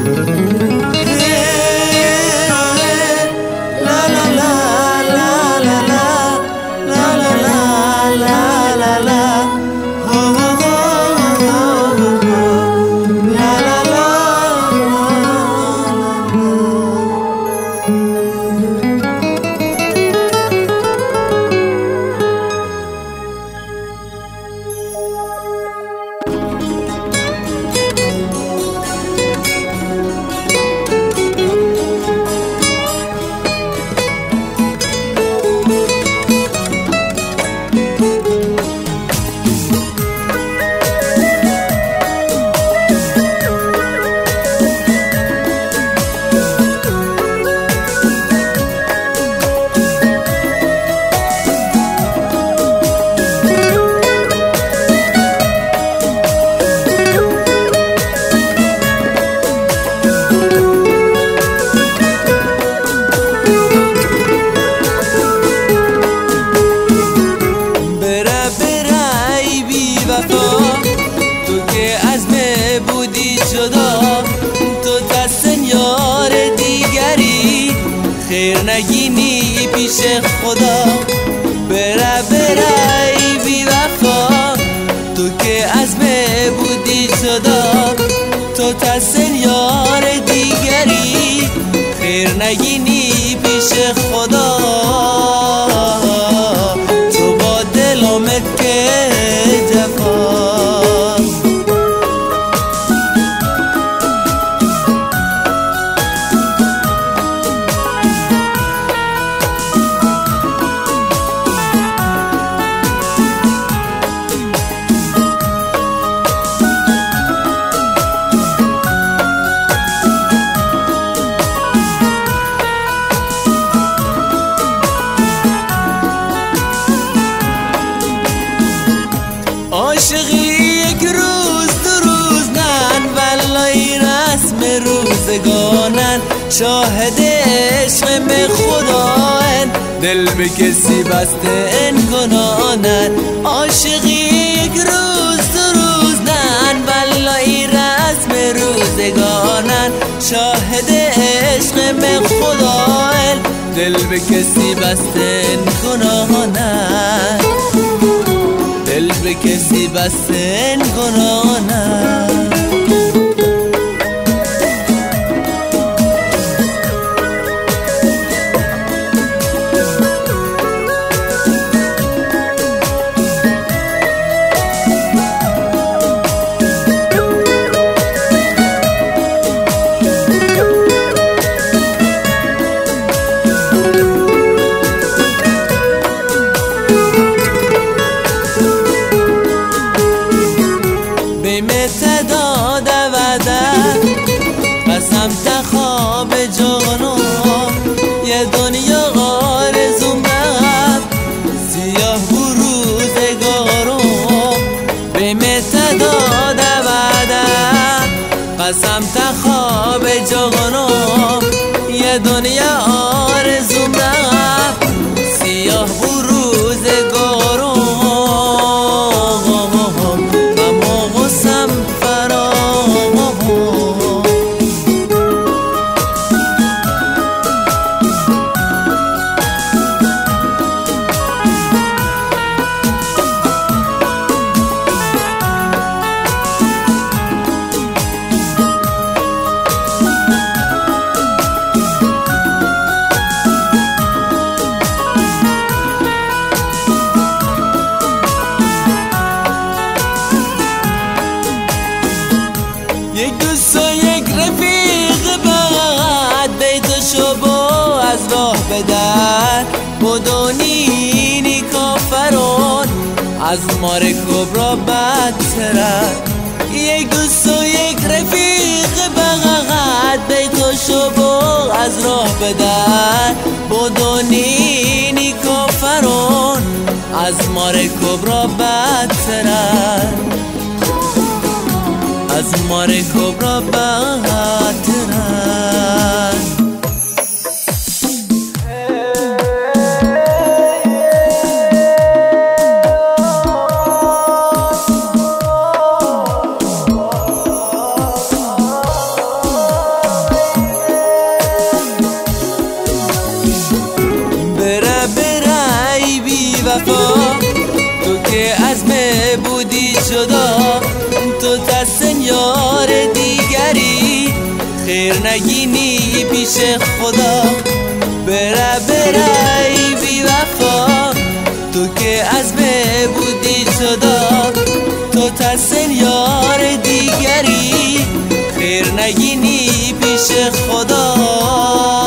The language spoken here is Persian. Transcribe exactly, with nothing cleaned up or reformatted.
خیر نگینی پیش خدا. بره بره ای بی وفا، تو که عزم بودی جدا، تو تصل یار دیگری. خیر نگینی پیش خدا، تو با دل آمد که جفاست. عاشقی یک روز دو روز نن، والله رسم روزگانن، شاهد عشق به خداین، دل به کسی بسته ان گناهن. عاشقی یک روز دو روز نن، والله رسم روزگانن، شاهد عشق به خداین، دل به کسی بسته ان گناهن، دل به کسی بسته گناهن. قسم تخواب جانم یه دنیا آرزوم رفت، سیاه روزگارم به متداد بعدم. قسم تخواب جانم یه دنیا آرزوم رفت، سیاه روزگارم اما غصم یک دوست و یک رفیق بعد، بیتشو با از راه بدر، بدونینی کافرون از مار کبرا بدترن. یک دوست و یک رفیق بعد، بیتشو با از راه بدر، بدونینی کافرون از مار کبرا بدترن، از مار کبرا بدترن. بودی جدا، تو تسن یار دیگری خیر نگینی پیش خدا. بره بره ای بی وفا، تو که از به بودی جدا، تو تسن یار دیگری خیر نگینی پیش خدا.